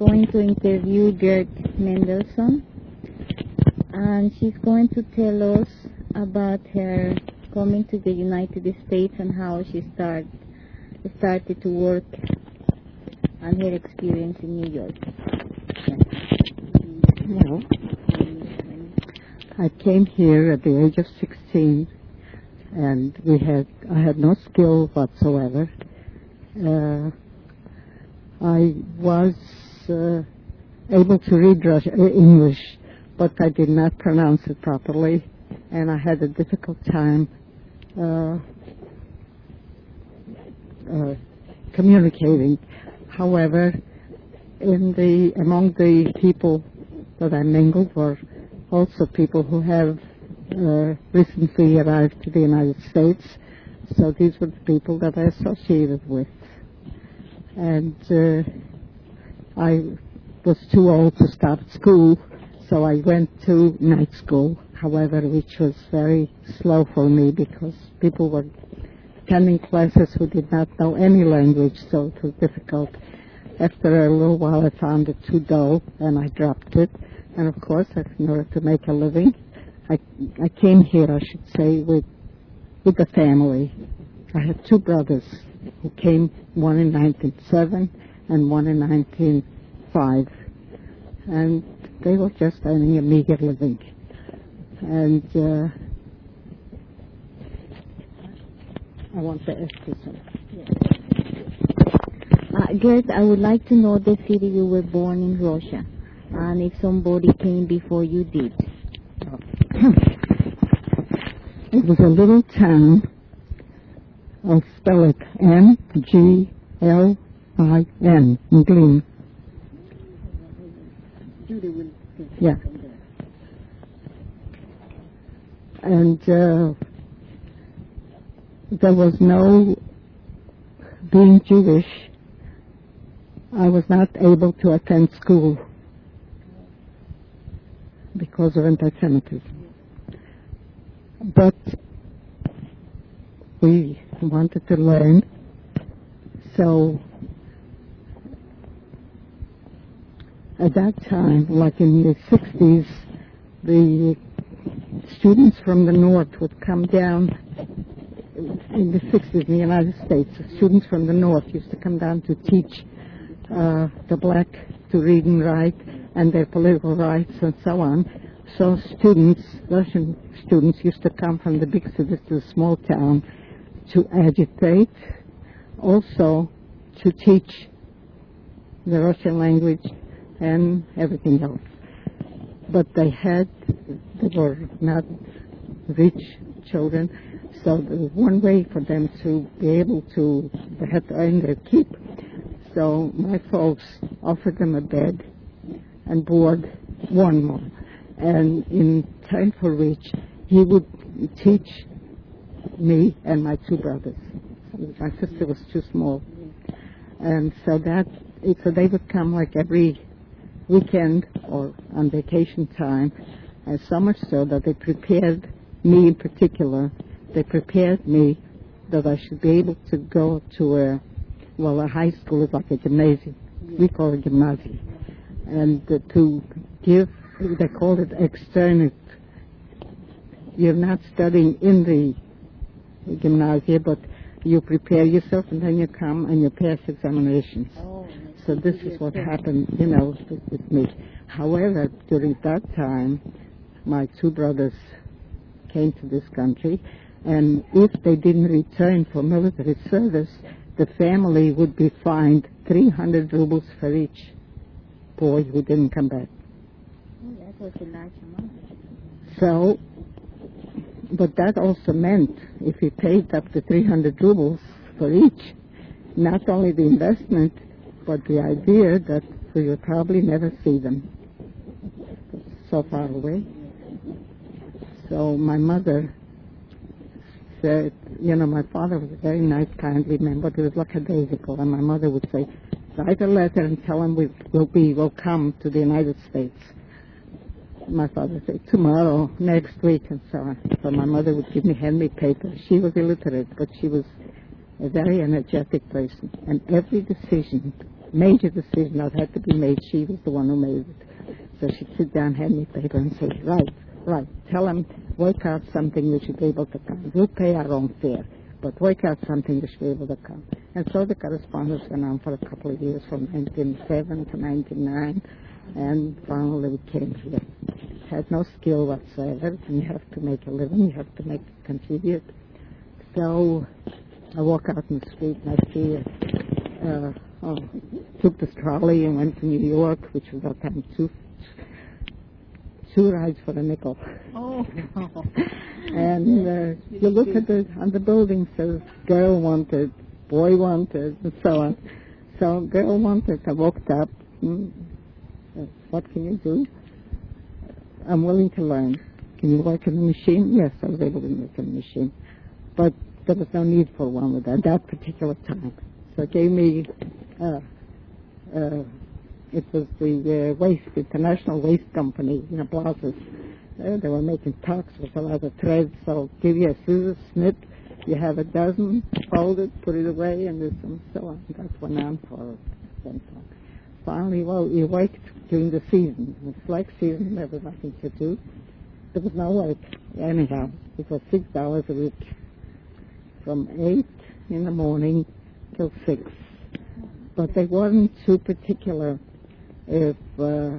going to interview Gert Mendelssohn, and she's going to tell us about her coming to the United States and how she started to work and her experience in New York. Well, I came here at the age of 16, and I had no skill whatsoever. I was able to read English, but I did not pronounce it properly, and I had a difficult time communicating. However, among the people that I mingled were also people who have recently arrived to the United States, so these were the people that I associated with. And I was too old to start school, so I went to night school, however, which was very slow for me because people were attending classes who did not know any language, so it was difficult. After a little while, I found it too dull, and I dropped it. And, of course, in order to make a living, I came here, I should say, with a family. I had two brothers who came, one in 1907 and one in 1905. And they were just earning a meager living. And I want to ask you something. Gert, I would like to know the city you were born in, Russia, and if somebody came before you did. It was a little town. I'll spell it Mglin, Mglin. Yeah. And there was no, being Jewish, I was not able to attend school because of anti-Semitism. But we wanted to learn, so at that time, like in the 60s, the students from the north would come down. In the 60s in the United States, the students from the north used to come down to teach the black to read and write and their political rights and so on. So Russian students used to come from the big cities to the small town to agitate, also to teach the Russian language and everything else. But they were not rich children, so there was one way for them to be able to, they had to earn their keep. So my folks offered them a bed and board, one more. And in time for which he would teach me and my two brothers. My sister was too small. And so they would come like every weekend or on vacation time, and so much so that they prepared me in particular. They prepared me that I should be able to go to a high school is like a gymnasium. We call it gymnasium. And to give, they called it externate. You're not studying in the gymnasium, but you prepare yourself and then you come and you pass examinations. So this is what happened, with me. However, during that time, my two brothers came to this country, and if they didn't return for military service, the family would be fined 300 rubles for each boy who didn't come back. That was a large amount. So, but that also meant if you paid up to 300 rubles for each, not only the investment, but the idea that we would probably never see them so far away. So my mother said, my father was a very nice, kindly man, but it was like a days ago, and my mother would say, write a letter and tell him we'll come to the United States. My father would say, tomorrow, next week, and so on. So my mother would hand me paper. She was illiterate, but she was a very energetic person, and every decision major decision that had to be made. She was the one who made it. So she'd sit down, hand me paper, and say, right, tell them, work out something we should be able to come. We'll pay our own fare, but work out something we should be able to come. And so the correspondence went on for a couple of years, from 1907 to 1909, and finally we came here. Had no skill whatsoever, and you have to make a living, you have to contribute. So I walk out in the street and I see took this trolley and went to New York, which was at that time two rides for a nickel. Oh. And you look at on the building, says girl wanted, boy wanted, and so on. So girl wanted. I walked up. What can you do? I'm willing to learn. Can you work in the machine? Yes, I was able to work in the machine. But there was no need for one at that particular time. So it gave me, it was the waste, International Waste Company in Blazes. They were making talks with a lot of threads. So give you a scissors, snip, you have a dozen, fold it, put it away, and this and so on. That went on for some time. Finally, well, you worked during the season. The slack season, there was nothing to do. There was no work. Anyhow, it was $6 a week, from 8 in the morning till 6. But they weren't too particular. If the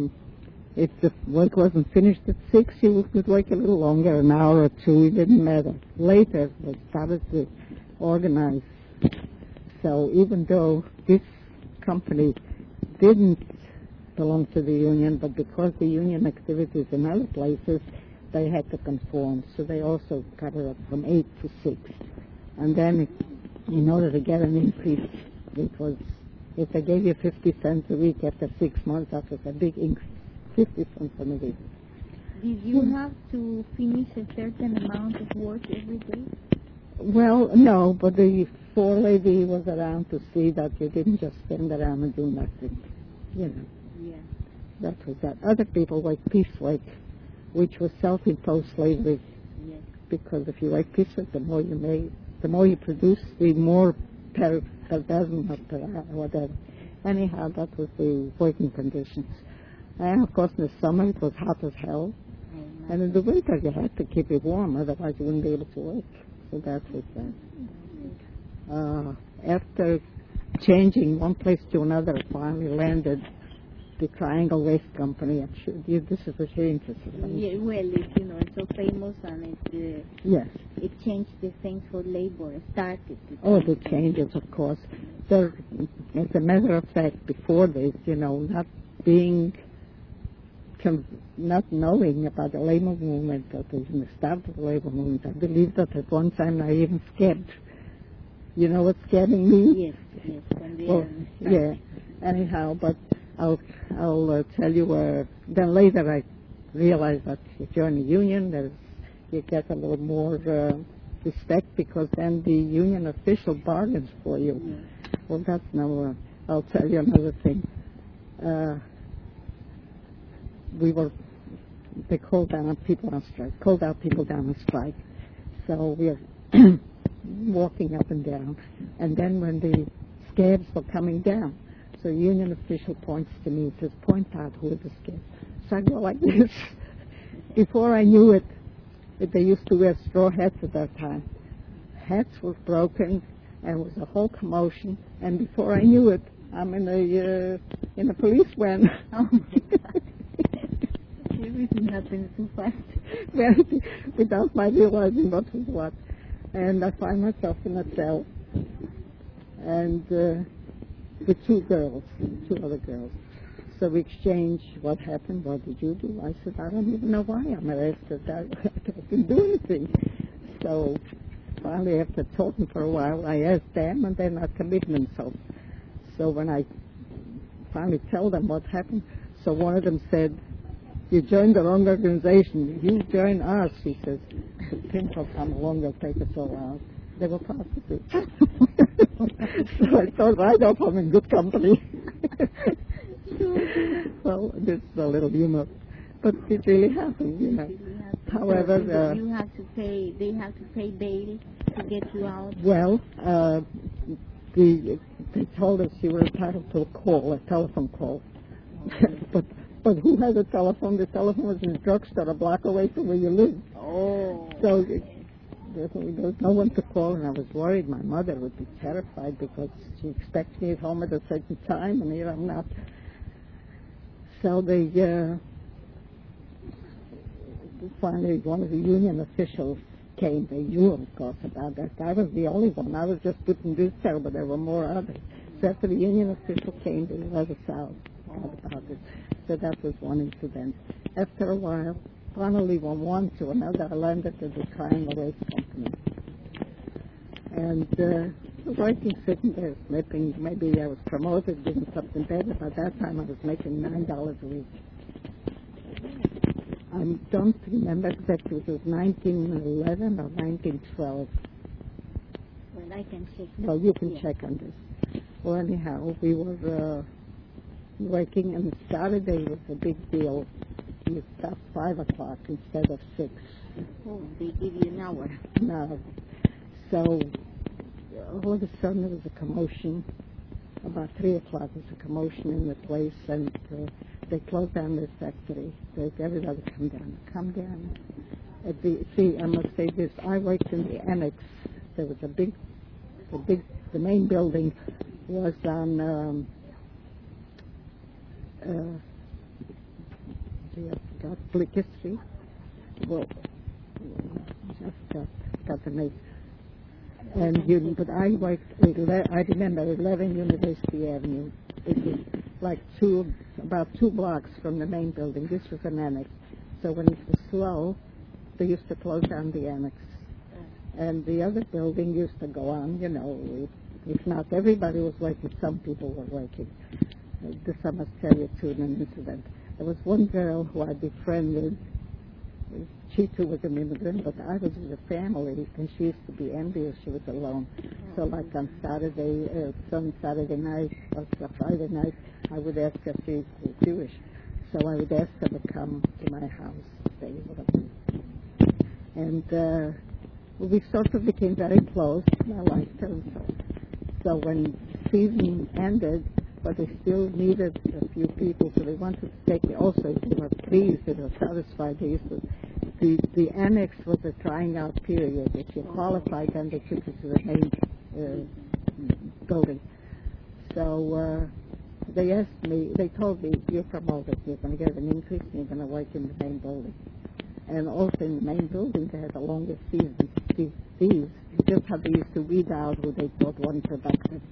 work wasn't finished at 6, you could work a little longer, an hour or two. It didn't matter. Later, they started to organize. So even though this company didn't belong to the union, but because the union activities in other places, they had to conform. So they also cut it up from 8 to 6. And then in order to get an increase, it was, if they gave you 50 cents a week after 6 months, that was a big increase, 50 cents a week. Did you have to finish a certain amount of work every day? Well, no, but the forelady was around to see that you didn't just stand around and do nothing, you know. Yeah. That was that. Other people worked piecework, which was self-imposed slavery. Yes. Because if you work piecework, the more you made, the more you produce, the more per dozen or per hour, whatever. Anyhow, that was the working conditions. And of course, in the summer it was hot as hell, and in the winter you had to keep it warm, otherwise you wouldn't be able to work. So that was that. After changing one place to another, I finally landed the Triangle Waste Company. This is what you're interested in. Yeah, well, it's so famous, and yes, it changed the things for labor. Started. The changes, of course. There, as a matter of fact, before this, not knowing about the labor movement, that was in the start of the labor movement, I believe that at one time I even scabbed. You know what scabbing means? Yes. Well, yeah. Anyhow, but I'll tell you. Then later I realized that if you're in a union, you get a little more respect, because then the union official bargains for you. Yeah. Well, that's no. I'll tell you another thing. They called out people on strike. So we are walking up and down, and then when the scabs were coming down, so the union official points to me and says, "Point out who are the scabs." So I go like this. Before I knew it, they used to wear straw hats at that time. Hats were broken, and it was a whole commotion. And before I knew it, I'm in a police van. Oh my God. Everything happens too fast. Well, without my realizing what was what. And I find myself in a cell, and with two other girls. So we exchange what happened, what did you do? I said, I don't even know why I'm arrested. I didn't do anything. So finally, after talking for a while, I asked them, and they're not committing themselves. So when I finally tell them what happened, so one of them said, "You joined the wrong organization. You join us," he says. "The pimp will come along, they'll take us all out." They were prostitutes. So I thought, right off, I'm in good company. Well, this is a little humor, but it really happened, However, you have to pay. They have to pay bail to get you out. Well, the they told us you were entitled to a telephone call. but who has a telephone? The telephone was in a drugstore a block away from where you live. Oh. So there was no one to call, and I was worried my mother would be terrified because she expects me at home at a certain time, and here I'm not. So finally one of the union officials came. They knew, of course, about that. I was the only one. I was just putting this there, but there were more others. So after the union official came, they let us out about it. So that was one incident. After a while, finally from one to another, I learned that there was a crime away company. And working, sitting there, slipping. Maybe I was promoted, doing something better. By that time, I was making $9 a week. I don't remember exactly if it was 1911 or 1912. Well, I can check. Well, you can check on this. Well, anyhow, we were working, and Saturday was a big deal. It was 5 o'clock instead of 6. Oh, they give you an hour. No. So all of a sudden there was a commotion. About 3 o'clock there was a commotion in the place, and they closed down the factory. Everybody come down. See, I must say this. I worked in the annex. There was the main building was on, I forgot, Blicker Street. Well, I forgot the name. But I worked, I remember, 11 University Avenue. It was like about 2 blocks from the main building. This was an annex. So when it was slow, they used to close down the annex. And the other building used to go on, if not everybody was working, some people were working. This I must tell you too, an incident. There was one girl who I befriended. She too was an immigrant, but I was with a family, and she used to be envious. She was alone. So like on some Saturday night or Friday night, I would ask her if she was Jewish. So I would ask her to come to my house, stay with me. And we sort of became very close. I liked her. So when the season ended, but they still needed a few people, so they wanted to take me. Also, they were pleased, they were satisfied. They used to, the annex was a trying out period. If you qualified, then they took you to the main building. So they asked me, they told me, you're promoted, you're going to get an increase, and you're going to work in the main building. And also in the main building, they had the longest seasons. Just how they used to weed out who they thought weren't productive.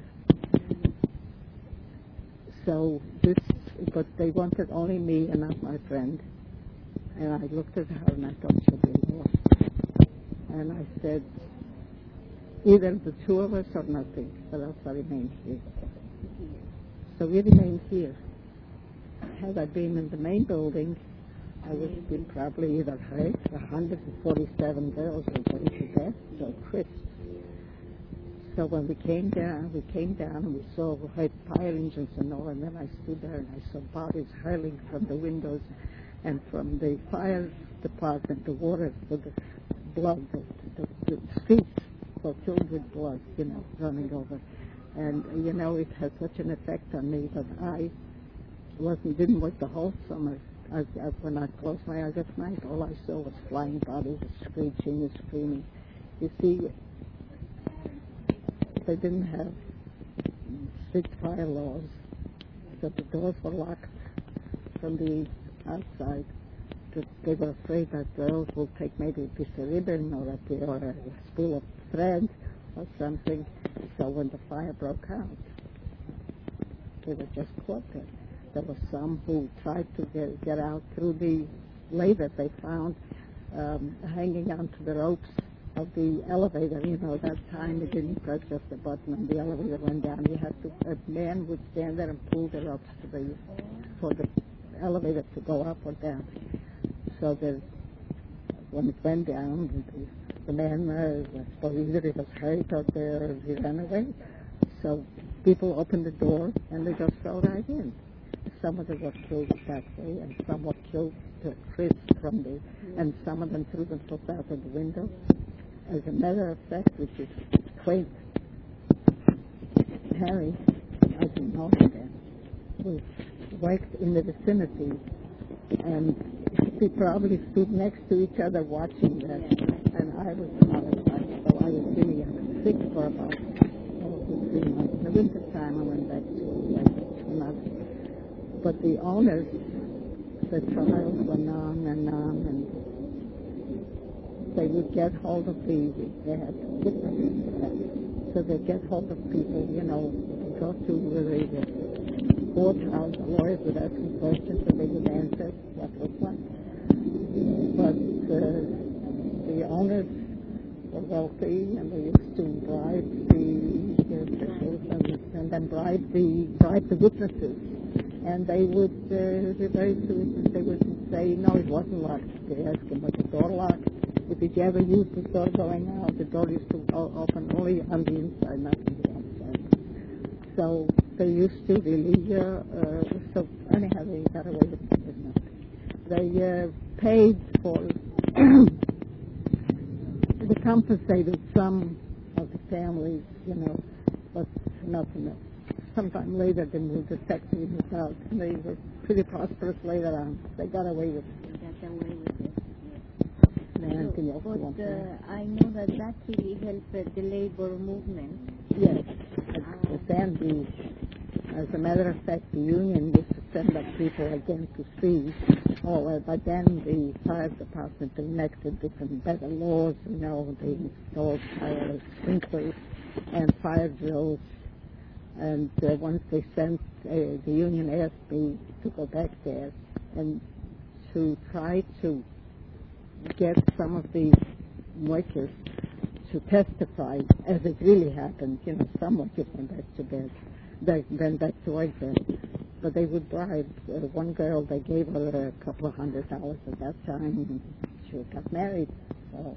So but they wanted only me and not my friend. And I looked at her and I thought she'd be lost. And I said, either the two of us or nothing, but else I remain here. So we remained here. Had I been in the main building, I would have been probably either hurt. 147 girls were going to death, so crisp. So when we came down and we heard fire engines and all, and then I stood there and I saw bodies hurling from the windows and from the fire department, the water, the blood, the streets were filled with blood, running over. And, it had such an effect on me that I didn't work the whole summer. When I closed my eyes at night, all I saw was flying bodies, screeching and screaming. You see, they didn't have strict fire laws, so the doors were locked from the outside. They were afraid that girls would take maybe a piece of ribbon or a spool of thread or something. So when the fire broke out, they were just caught there. There were some who tried to get out through the lay that they found hanging onto the ropes of the elevator. That time it didn't press just a button and the elevator went down. A man would stand there and pull the ropes for the elevator to go up or down. So when it went down, the man, I suppose either he was hurt or he ran away. So people opened the door and they just fell right in. Some of them were killed that way, and some were killed crisp from and some of them threw themselves out of the window. As a matter of fact, which is quaint, Harry owner there who worked in the vicinity, and we probably stood next to each other watching that. And I was horrified, so I was really sick for about 3 months. In the winter time, I went back to another. But the owners, the trials went on, and they would get hold of they had witnesses, so they get hold of people, they go to the courthouse, the lawyers would ask them questions, so they would answer what was what. But the owners were wealthy, and they used to bribe the officials and then bribe the witnesses. And they would be very sweet. They would say, no, it wasn't locked. They asked him, was the door locked? Did you ever use the door going out? The door used to open only on the inside, not on the outside. So they used to really, so anyhow, they got away with it. They paid for, they compensated some of the families, but not enough. Sometime later, they moved the factory moved out, and they were pretty prosperous later on. They got away with it. They got away with it. Anything else you want to But I know that really helped the labor movement. Yes. Then as a matter of fact, the union used to send up people again to see. But then the fire department enacted different better laws. They installed fire sprinklers and fire drills. And once they sent, the union asked me to go back there and to try to get some of these workers to testify as it really happened. Some workers went back to bed, they went back to work there. But they would bribe. One girl, they gave her a couple of $100 at that time, and she got married. So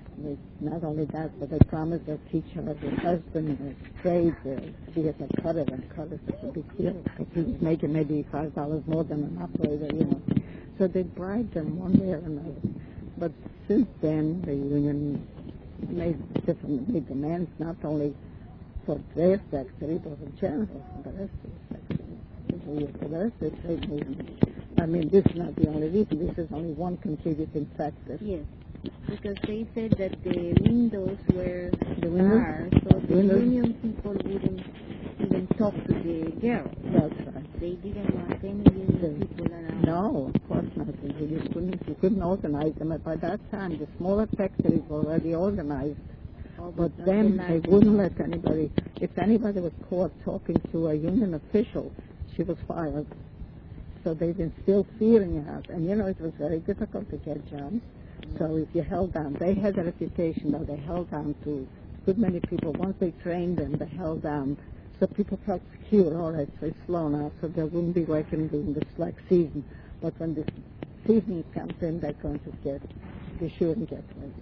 not only that, but they promised they'll teach her husband a trade, be as a cutter, and cutter such a big deal, because he was making maybe $5 more than an operator, So they bribed them one way or another. But since then, the union made demands not only for their factory, but in general for the rest of the factory. For the rest of the trade movement. I mean, this is not the only reason. This is only one contributing factor. Yes, because they said that the windows were barred, so the union people wouldn't even talk to the girl. That's right. They didn't want any union people around. No, of course not. You couldn't organize them. By that time, the smaller factories were already organized. But then they wouldn't let anybody. If anybody was caught talking to a union official, she was fired. So they've been still fearing her. And, it was very difficult to get jobs. So if you held down, they had a reputation, though. They held down to a good many people. Once they trained them, they held down. So people felt secure. All right, so it's slow now, so they wouldn't be working during the slack season. But when the season comes in, they're going to be sure and get work.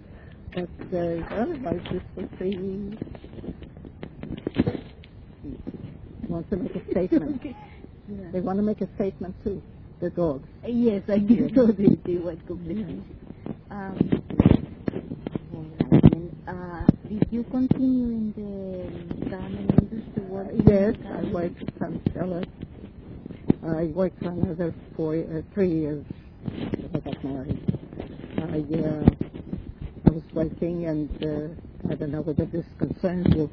But otherwise, this was the... Want to make a statement. Yeah. They want to make a statement, too, the dogs. Yes, I guess so. They were completely... Did you continue in the garment industry work? Yes, I worked at some sellers. I worked for another 3 years before I got married. I was working, and I don't know whether this concerns you.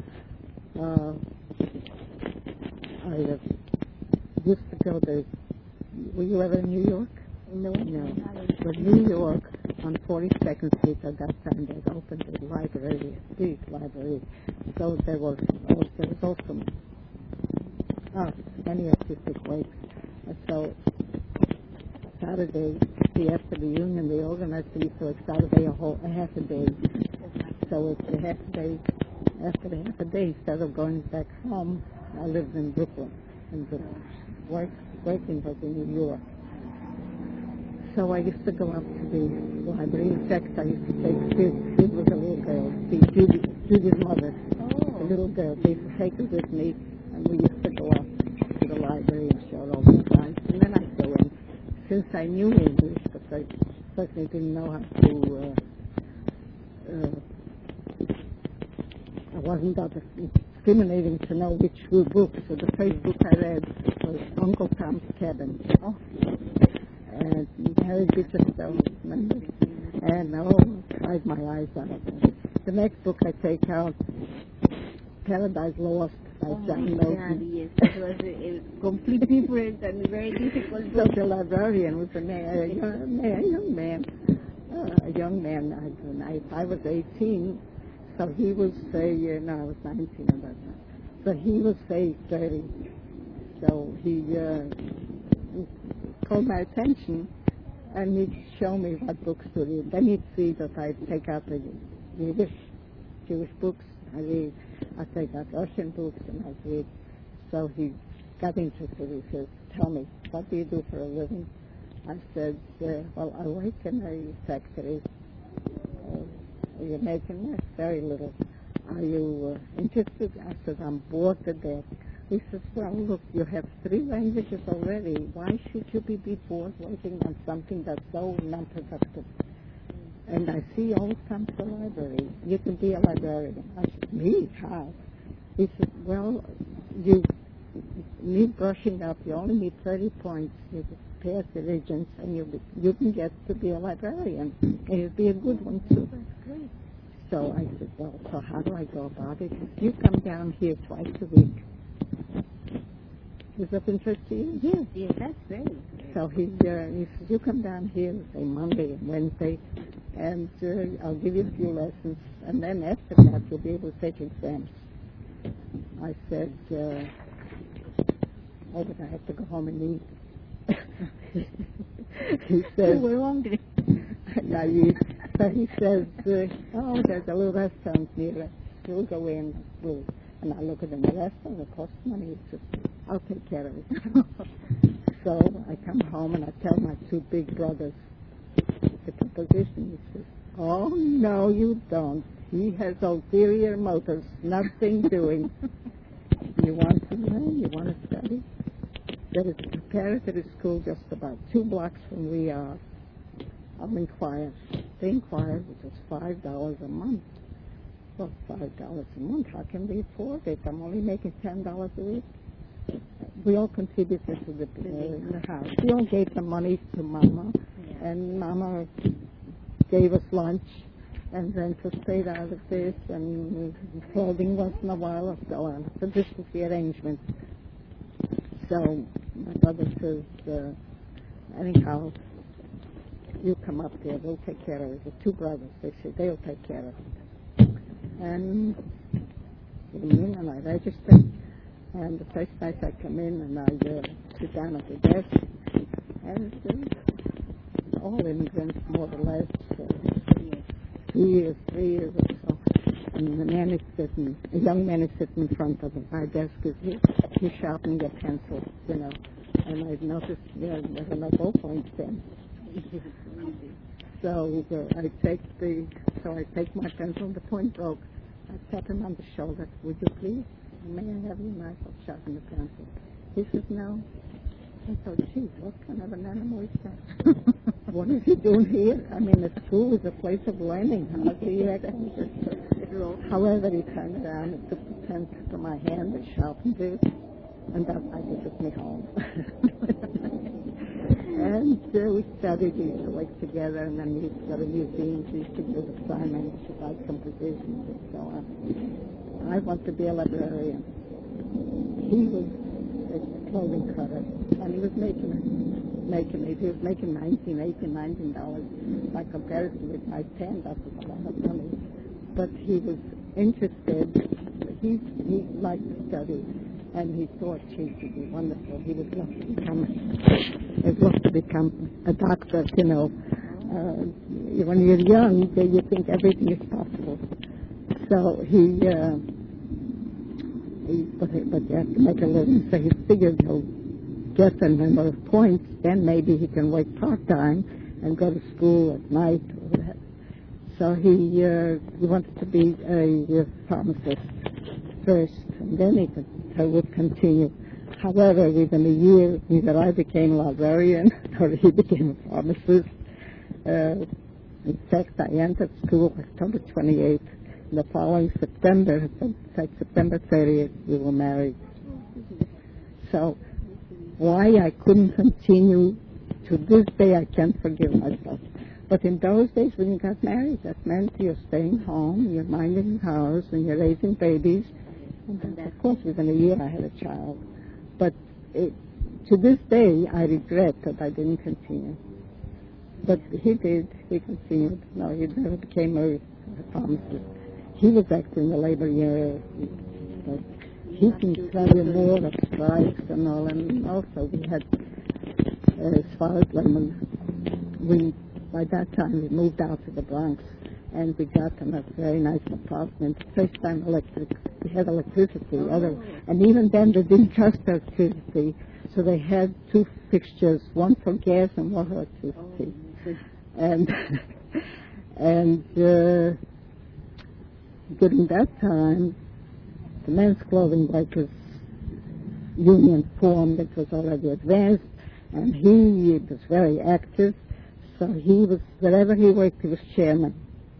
I used to go to... Were you ever in New York? No. But New York, on 42nd Street at that time, they opened a library, a big library. So there was also many artistic works. And so Saturday, after the union, they organized to be so Saturday a half a day. So it's a half a day. After the half a day, instead of going back home, I lived in Brooklyn. Working was in New York. So I used to go up to the library. In fact, I used to take Sid was a little girl, Judy's mother, a little girl. They used to take her with me, and we used to go up to the library and show her all the time. And then I'd go in. Since I knew English, because I certainly didn't know how to, I wasn't that discriminating to know which two books. So the first book I read was Uncle Tom's Cabin. Oh. And Harry Beecher Stowe, remember? And cried my eyes out. The next book I take out, Paradise Lost by John Milton. Yes, it was a completely different and very difficult So book. the librarian was a young man. I was 18, so he was, I was 19 at that time. So he was, 30. So he called my attention, and he'd show me what books to read. Then he'd see that I'd take out the Yiddish, Jewish books. I take out Russian books, and I read. So he got interested. He says, "Tell me, what do you do for a living?" I said, "Well, I work in a factory. You're making very little. Are you interested?" I said, "I'm bored to death." He says, "Well, look, you have 3 languages already. Why should you be bored working on something that's so non-productive? And I see you always come to the library. You can be a librarian." I said, "Me? How?" He said, "Well, you need brushing up. You only need 30 points. You pass the regents, and you can get to be a librarian. And you'd be a good one, too." That's great. So I said, "Well, so how do I go about it?" He said, "You come down here twice a week." Is that interest to you? Yes, that's very. So he says, "You come down here, say Monday and Wednesday, and I'll give you a few lessons, and then after that you'll be able to take exams." I said, "Oh, but I have to go home and eat." He says, "You were hungry." So he says, "Oh, there's a little restaurant near us. We'll go in." And I look at him, "The restaurant, it costs money." He says, "I'll take care of it." So I come home and I tell my 2 big brothers the proposition. He says, "Oh, no, you don't. He has ulterior motives, nothing doing. You want to learn? You want to study? There is a preparatory school just about 2 blocks from where we are. I'll inquire." They inquired, which was $5 a month. Well, $5 a month, how can we afford it? I'm only making $10 a week. We all contributed to the house. We all gave the money to Mama, and Mama gave us lunch, and then to stay out of this, and clothing once in a while, and so on. So this was the arrangement. So my brother says, anyhow, you come up there, we'll take care of it. The 2 brothers, they said, they'll take care of it. And I came in and I registered. And the first night I come in and I sit down at the desk, and all immigrants, more or less, 2 years, 3 years or so. And the man is sitting, a young man is sitting in front of my desk. He's sharpening a pencil, And I've noticed there were no ballpoints then. So I take my pencil, the point broke. I tap him on the shoulder. "Would you please? May I have your knife? I'll sharpen the pencil." He says, "No." I thought, "Geez, what kind of an animal is that? What is he doing here? I mean, the school is a place of learning. How do you act?" However, he turned around and took the pencil from my hand and sharpened it, and that night he took me home. And we studied, we used to work together, and then we used to go to museums, we used to do assignments about compositions and so on. I want to be a librarian. He was a clothing cutter, and he was making $19 by comparison with my 10. That was a lot of money. But he was interested. He liked to study. And he thought she would be wonderful. He would love to become a doctor, When you're young, you think everything is possible. So but you have to make a living. So he figured he'll get a number of points, then maybe he can work part-time and go to school at night or that. So he wanted to be a pharmacist first, and then he would continue. However, within a year, either I became a librarian or he became a pharmacist. In fact, I entered school October 28th, the following September, like September 30th, we were married. So why I couldn't continue, to this day I can't forgive myself. But in those days when you got married, that meant you're staying home, you're minding the house, and you're raising babies. And of course, within a year I had a child. But to this day, I regret that I didn't continue. But he did. He continued. No, he never became a pharmacist. He was actually in the labor year. But he can tell you more of strikes and all. And also we had, as far as Lemon, by that time we moved out to the Bronx. And we got them a very nice apartment. First time we had electricity. And even then they didn't trust electricity. So they had two fixtures, one for gas and one for electricity. And during that time, the men's clothing workers union formed. It was already advanced, and he was very active. So he was, wherever he worked, he was chairman.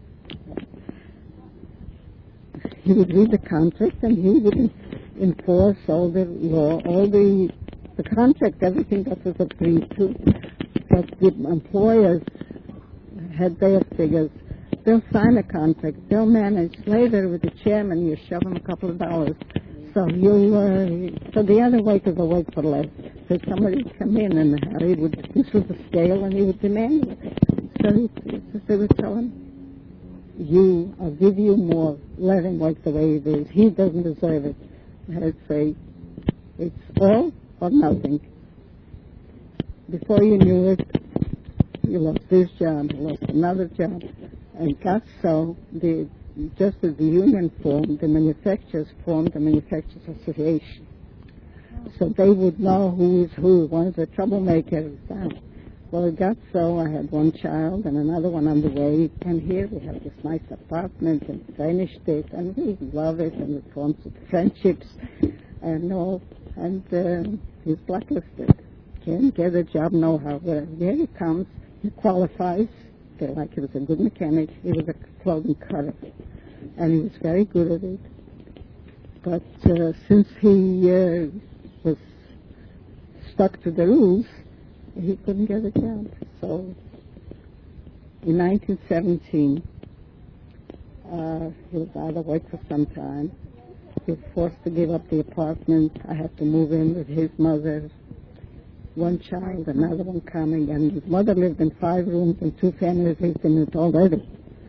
He would read the contract, and he would enforce all the law, all the contract, everything that was agreed to. But the employers had their figures. They'll sign a contract. They'll manage. Later, with the chairman, you shove them a couple of dollars. So so the other workers will work for less. So somebody would come in, and this was the scale, and he would demand it. So they would tell him, I'll give you more. Let him work the way it is. He doesn't deserve it. I'd say, it's all or nothing. Before you knew it, you lost this job, you lost another job, and got so, just as the union formed, the manufacturers formed the Manufacturers Association. So they would know who is who. One of the troublemakers. Well, it got so, I had one child and another one on the way, and here we have this nice apartment and furnished it, and we love it, and it forms friendships and all, and he's blacklisted. Can't get a job, no how. Here he comes, he qualifies, like he was a good mechanic, he was a clothing cutter, and he was very good at it. But since he was stuck to the rules, he couldn't get a job. So in 1917, he was out of work for some time. He was forced to give up the apartment. I had to move in with his mother, one child, another one coming, and his mother lived in 5 rooms and 2 families lived in it already.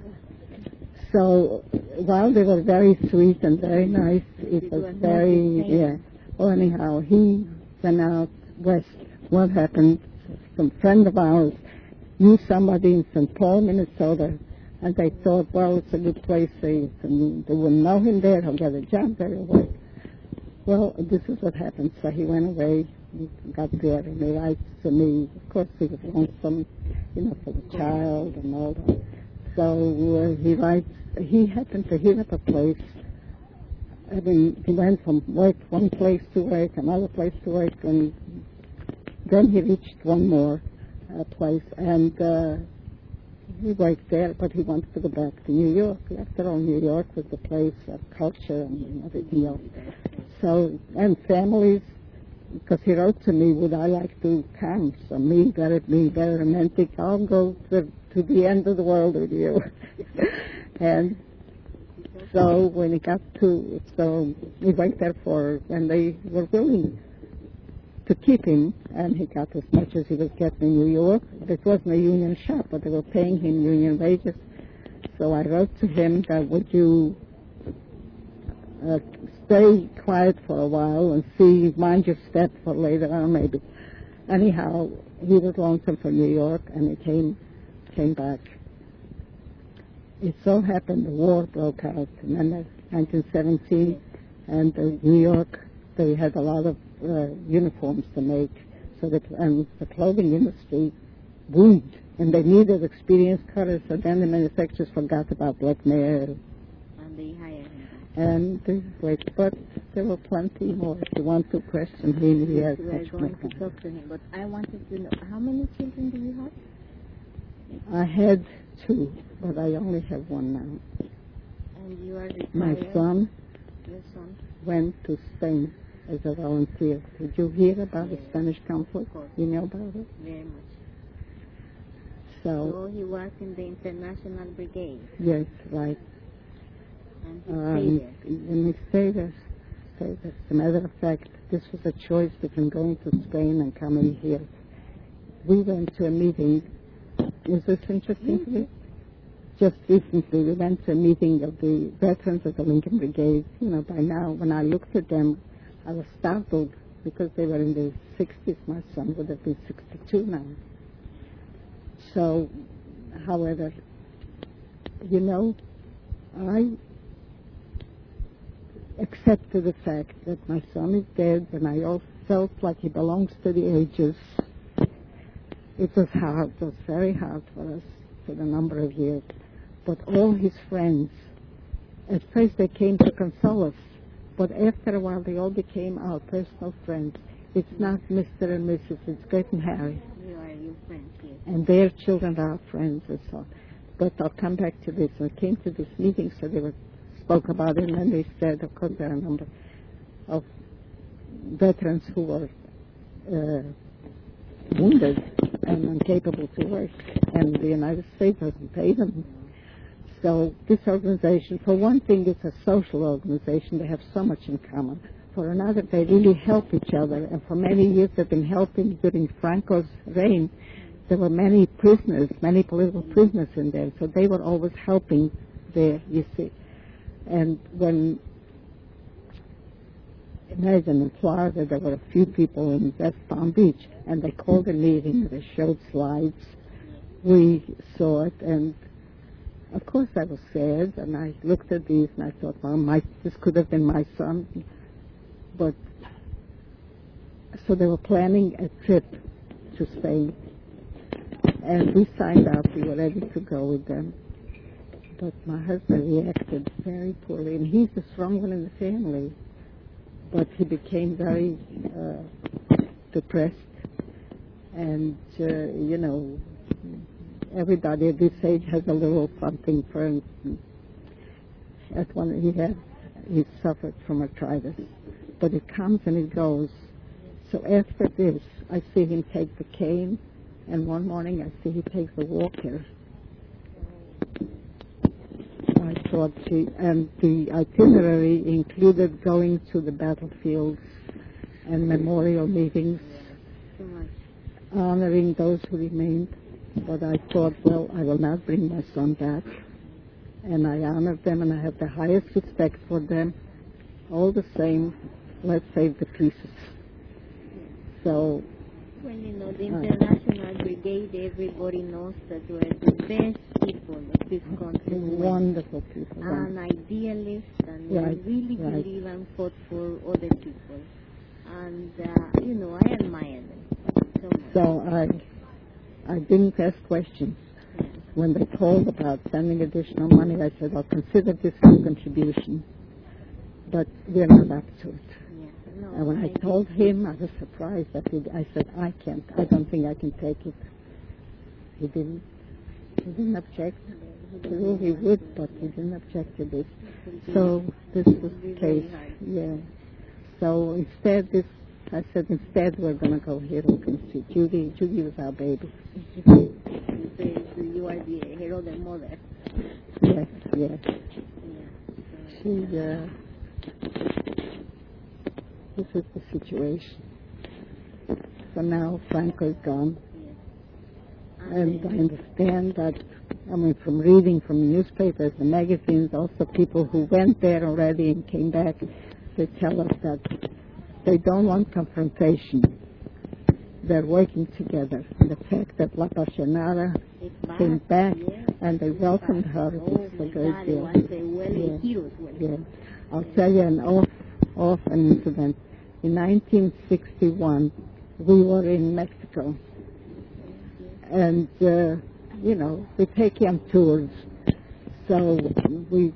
So while they were very sweet and very nice, it was very, yeah. Well, anyhow, he went out west. What happened? Some friend of ours knew somebody in St. Paul, Minnesota, and they thought, well, it's a good place. They wouldn't know him there. He'll get a job there away. Well, this is what happened. So he went away, he got there, and he writes to me. Of course, he was lonesome, for the child and all that. So he writes, he happened to hit up a place. I mean, he went from work, one place to work, another place to work, and then he reached one more place, and he worked there, but he wanted to go back to New York. After all, New York was the place of culture and everything else. So, and families, because he wrote to me, would I like to come? So me, very romantic, I'll go to the end of the world with you. And so when he got so he worked there and they were willing to keep him, and he got as much as he was getting in New York. It wasn't a union shop, but they were paying him union wages. So I wrote to him that would you stay quiet for a while and mind your step for later on maybe. Anyhow, he was lonesome for New York, and he came back. It so happened the war broke out in 1917, and New York, they had a lot of uniforms to make, and the clothing industry boomed, and they needed experienced cutters, so then the manufacturers forgot about blackmail. And they hired him. But there were plenty more. If you want to question him, he has much more. To talk to him, but I wanted to know, how many children do you have? I had 2, but I only have 1 now. And you are retired? My son Your son? went to Spain as a volunteer. Did you hear about the Spanish conflict? Of course. You know about it? Very much. So, So he was in the International Brigade. yes, right. And he stayed there. And he stayed there. As a matter of fact, this was a choice between going to Spain and coming here. We went to a meeting. Is this interesting to you? Just recently, we went to a meeting of the veterans of the Lincoln Brigade. You know, by now, when I looked at them, I was startled because they were in their 60s. My son would have been 62 now. So, however, you know, I accepted the fact that my son is dead, and I also felt like he belongs to the ages. It was hard. It was very hard for us for a number of years. But all his friends, at first they came to console us, but after a while they all became our personal friends. It's not Mr. and Mrs., it's Greg and Harry. You are your friends, yes. And their children are our friends and so on. But I'll come back to this. I came to this meeting, so they spoke about it, and then they said, of course, there are a number of veterans who were wounded and incapable to work, and the United States doesn't pay them. So this organization, for one thing, is a social organization. They have so much in common. For another, they really help each other. And for many years, they've been helping. During Franco's reign, there were many prisoners, many political prisoners in there. So they were always helping there, you see. And when, imagine in Florida, there were a few people in West Palm Beach, and they called a meeting. They showed slides. We saw it, and of course, I was sad, and I looked at these, and I thought, well, this could have been my son. But, so they were planning a trip to Spain, and we signed up. We were ready to go with them. But my husband reacted very poorly, and he's the strong one in the family. But he became very depressed, and, you know, everybody at this age has a little something for him. At one, he suffered from arthritis, but it comes and it goes. So after this, I see him take the cane, and one morning I see he takes a walker. I thought and the itinerary included going to the battlefields and memorial meetings, honoring those who remained. But I thought, well, I will not bring my son back. And I honored them, and I have the highest respect for them. All the same, let's save the pieces. So... Well, you know, the International Brigade, everybody knows that we're the best people of this country. Wonderful people. And idealists, and we really believe and fought for other people. And, you know, I admire them so much. So I didn't ask questions. When they called about sending additional money, I said, I'll consider this a contribution, but we're not up to it. Yeah. No, And when I told him, I was surprised. I said, I don't think I can take it. He didn't object. He would, but he didn't object to this. So this was the case. Yeah. So instead, I said, instead we're going to go here and see Judy. Judy was our baby. You are the hero, the mother. Yes, yes. Yeah. She, this is the situation. So now Franco is gone. Yes. And I understand that, I mean, from reading from the newspapers and magazines, also people who went there already and came back, they tell us that they don't want confrontation. They're working together. And the fact that La Apasionada came back and they welcomed her is a great deal. Yeah. I'll tell you an off an incident. In 1961, we were in Mexico. And, you know, we take on tours. So we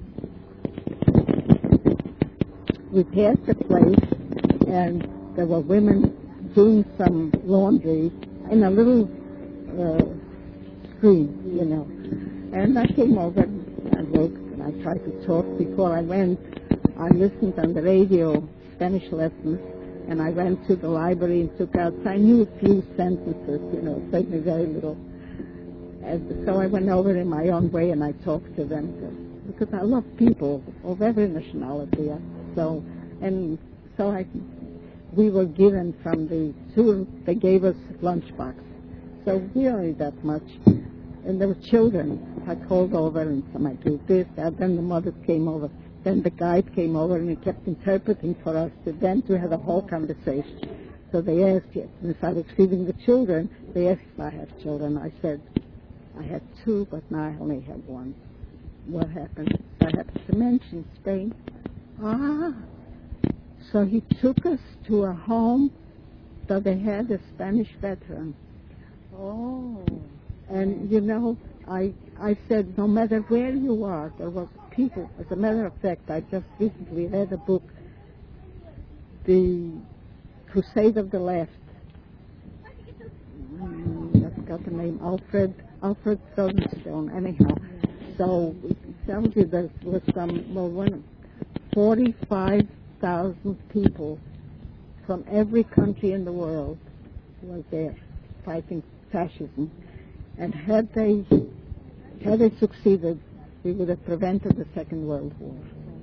passed the place, and there were women doing some laundry in a little stream, you know. And I came over and looked, and I I tried to talk. Before I went, I listened on the radio Spanish lessons, and I went to the library and took out, I knew a few sentences, it took me very little. And so I went over in my own way and I talked to them because I love people of every nationality. We were given from the tour, they gave us lunchbox. So we only that much. And there were children. I called over and somebody do this, that. Then the mother came over. Then the guide came over and he kept interpreting for us. Then we had a whole conversation. So they asked it. And if I was feeding the children, they asked if I had children. I said, I had 2, but now I only have 1. What happened? I happened to mention Spain. So he took us to a home that they had a Spanish veteran. Oh. And, I said, no matter where you are, there was people. As a matter of fact, I just recently read a book, The Crusade of the Left. I forgot the name, Alfred Southernstone, anyhow. So it tells you there was 45,000 people from every country in the world was there fighting fascism. And had they succeeded, we would have prevented the Second World War.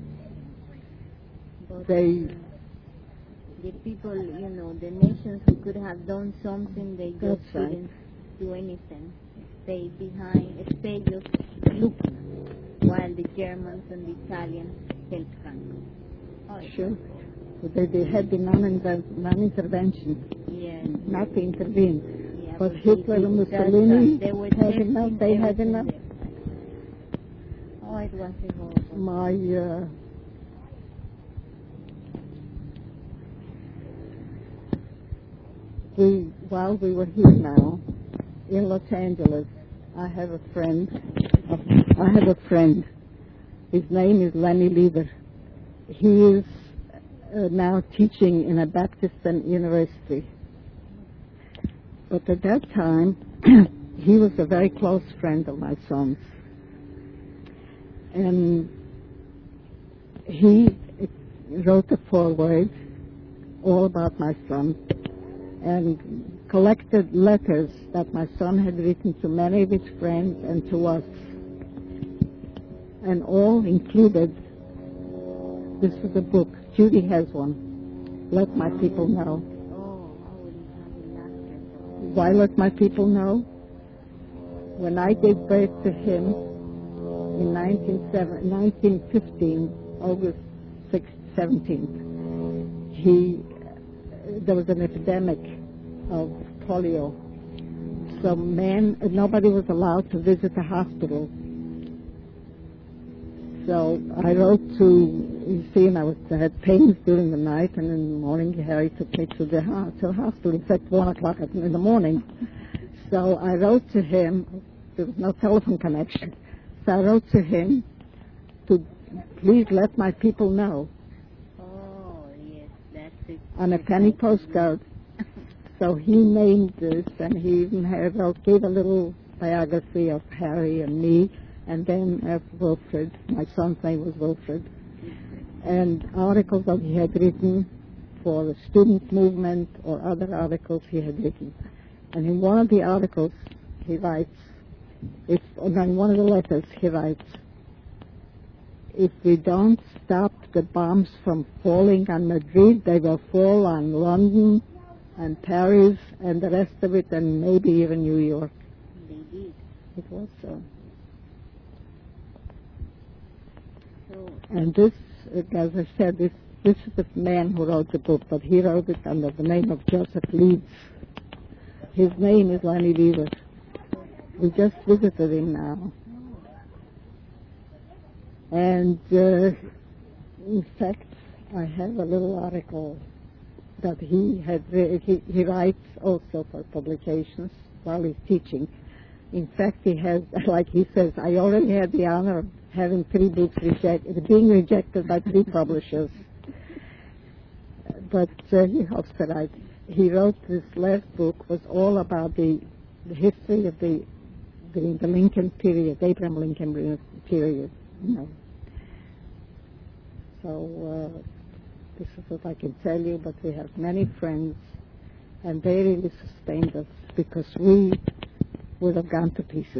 But the people, the nations who could have done something, they just didn't do anything. Stay just look, while the Germans and the Italians helped Franco. Oh, sure. So they had the non-intervention, not to intervene. Yeah, but Hitler and Mussolini had enough. They had enough. Oh, it was horrible. While we were here now, in Los Angeles, I have a friend. His name is Lenny Leader. He is now teaching in a Baptist university. But at that time, he was a very close friend of my son's. And he wrote a foreword all about my son and collected letters that my son had written to many of his friends and to us. And all included, this is a book, Judy has one, Let My People Know. Why let my people know? When I gave birth to him in 1915, August 17th, there was an epidemic of polio. So nobody was allowed to visit the hospital. So I wrote and I had pains during the night, and in the morning Harry took me to the hospital. In fact, 1 o'clock in the morning. So I wrote to him. There was no telephone connection. So I wrote to him to please let my people know. Oh, yes, that's it. On a penny postcard. So he named this, and he even gave a little biography of Harry and me, and then Wilfred. My son's name was Wilfred. And articles that he had written for the student movement or other articles he had written. And in one of the articles, he writes, in one of the letters, he writes, if we don't stop the bombs from falling on Madrid, they will fall on London and Paris and the rest of it, and maybe even New York. They did. It was so. And this, as I said, this is the man who wrote the book, but he wrote it under the name of Joseph Leeds. His name is Lenny Leader. We just visited him now. And in fact, I have a little article that he writes also for publications while he's teaching. In fact, he has, like he says, I already had the honor of having 3 books being rejected by 3 publishers. But he hopes that he wrote this last book was all about the history of the Lincoln period, Abraham Lincoln period, So this is what I can tell you, but we have many friends, and they really sustained us because we would have gone to pieces.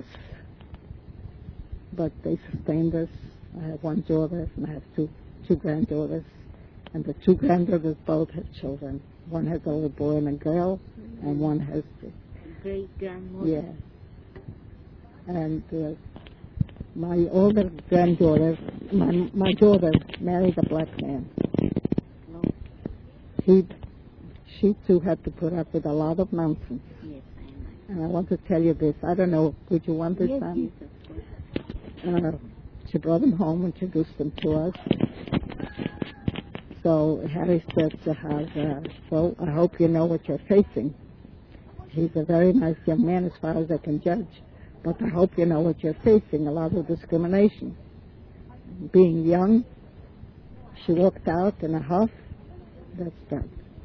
But they sustained us. I have one daughter, and I have two granddaughters, and the two granddaughters both have children. One has a little boy and a girl, and one has great-grandmother. yeah. And my older granddaughter, my daughter married a black man. She too had to put up with a lot of nonsense. Yes, I know. And I want to tell you this. I don't know, would you want this Yes, on? yes, of course. She brought him home, introduced him to us. So Harry said to her, well, I hope you know what you're facing. He's a very nice young man as far as I can judge, but I hope you know what you're facing, a lot of discrimination. Being young, she walked out in a huff. That's that.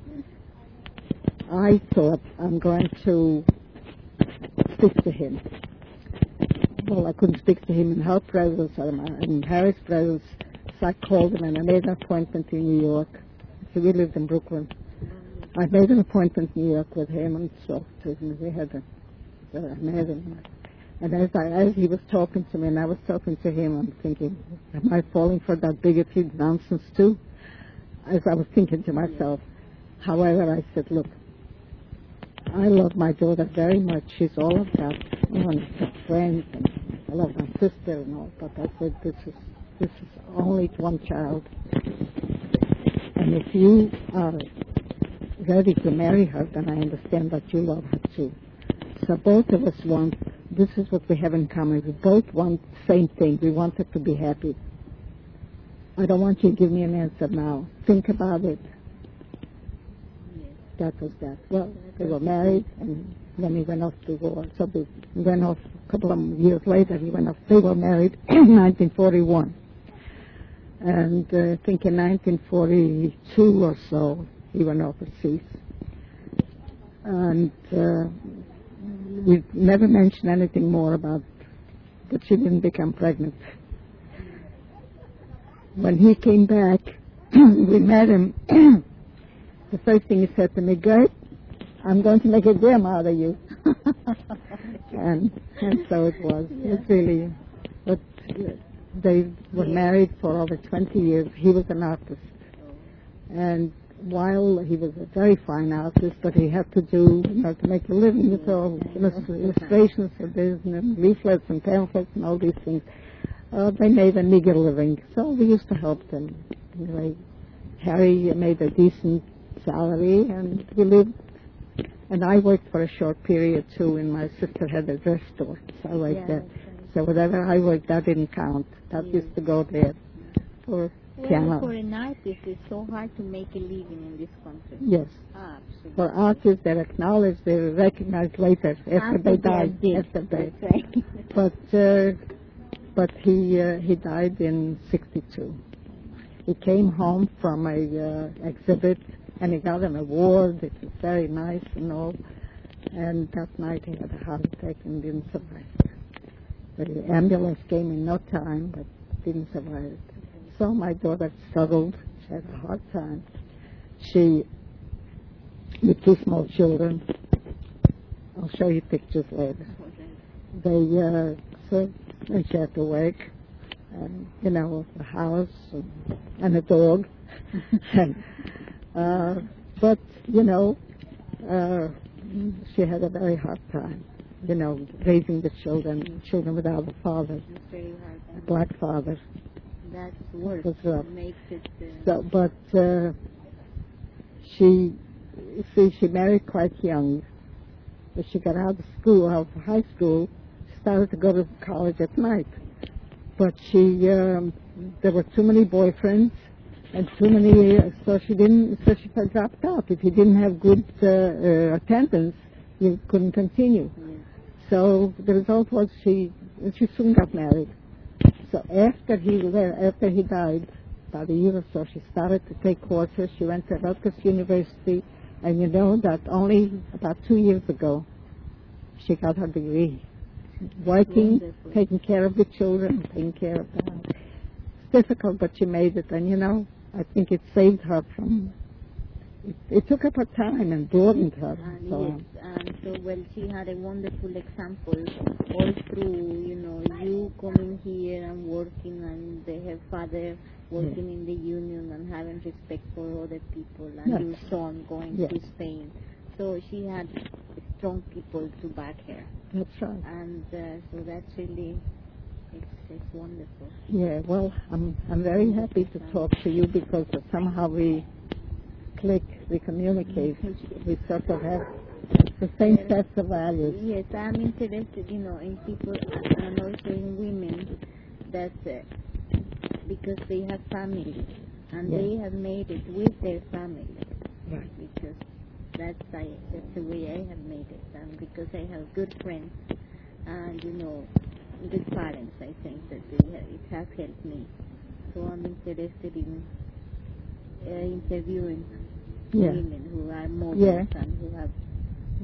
I thought I'm going to speak to him. Well, I couldn't speak to him in her presence or in Harry's presence, so I called him and I made an appointment in New York. So we lived in Brooklyn. I made an appointment in New York with him and talked to him. We had I met him. And as he was talking to me and I was talking to him, I'm thinking, am I falling for that bigoted nonsense too? As I was thinking to myself. However, I said, look, I love my daughter very much. She's all of that. I want to have friends, and I love my sister and all. But I said, this is only one child. And if you are ready to marry her, then I understand that you love her too. So both of us want, this is what we have in common. We both want the same thing. We want her to be happy. I don't want you to give me an answer now. Think about it. That was that. Well, they were married, and then he went off to war. So they went off a couple of years later. He went off. They were married in 1941. And I think in 1942 or so, he went overseas. And we never mentioned anything more about that she didn't become pregnant. When he came back, we met him. The first thing he said to me, Gert, I'm going to make a grandma out of you. and so it was. Yeah. It's really, but they were married for over 20 years. He was an artist. And while he was a very fine artist, but he had to do, to make a living with all illustrations for this, and leaflets and pamphlets and all these things. They made a meager living, so we used to help them. Anyway, Harry made a decent salary, and we lived. And I worked for a short period too, and my sister had a dress store, so I worked there. So whatever I worked, that didn't count. That used to go there for piano. For an artist, it's so hard to make a living in this country. Yes. Absolutely. For artists, they're acknowledged, they're recognized later, after they died. After they. Right. But he died in 1962. He came home from a exhibit, and he got an award. It was very nice and all. And that night he had a heart attack and didn't survive. The ambulance came in no time, but didn't survive. So my daughter struggled. She had a hard time. With two small children, I'll show you pictures later. And she had to work, and, a house and a dog. But, she had a very hard time, raising the children without a father, a black father. That's worse. Was rough. Makes it, So, but she married quite young. When she got out of high school, started to go to college at night. But there were too many boyfriends and too many, so she dropped out. If you didn't have good attendance, you couldn't continue. yes. So the result was she soon got married. So after he died, about a year or so, she started to take courses. She went to Rutgers University, and you know that only about 2 years ago, she got her degree. Working, Wonderful. taking care of the children, taking care of the house. difficult, but she made it. And, you know, I think it saved her from... It took up her time and broadened her. And So, yes, and so, well, she had a wonderful example all through, you know, you coming here and working, and her father working in the union and having respect for other people, and your son going to Spain. So she had strong people to back her. That's right. And so that's really, it's wonderful. Yeah, well, I'm very happy to talk to you because somehow we click, we communicate, we sort of have the same sets of values. Yes, I'm interested, you know, in people and also in women that because they have families and they have made it with their families. Right. Because that's the way I have made it, and because I have good friends and, you know, good parents, I think that it has helped me. So I'm interested in interviewing women who are models and who have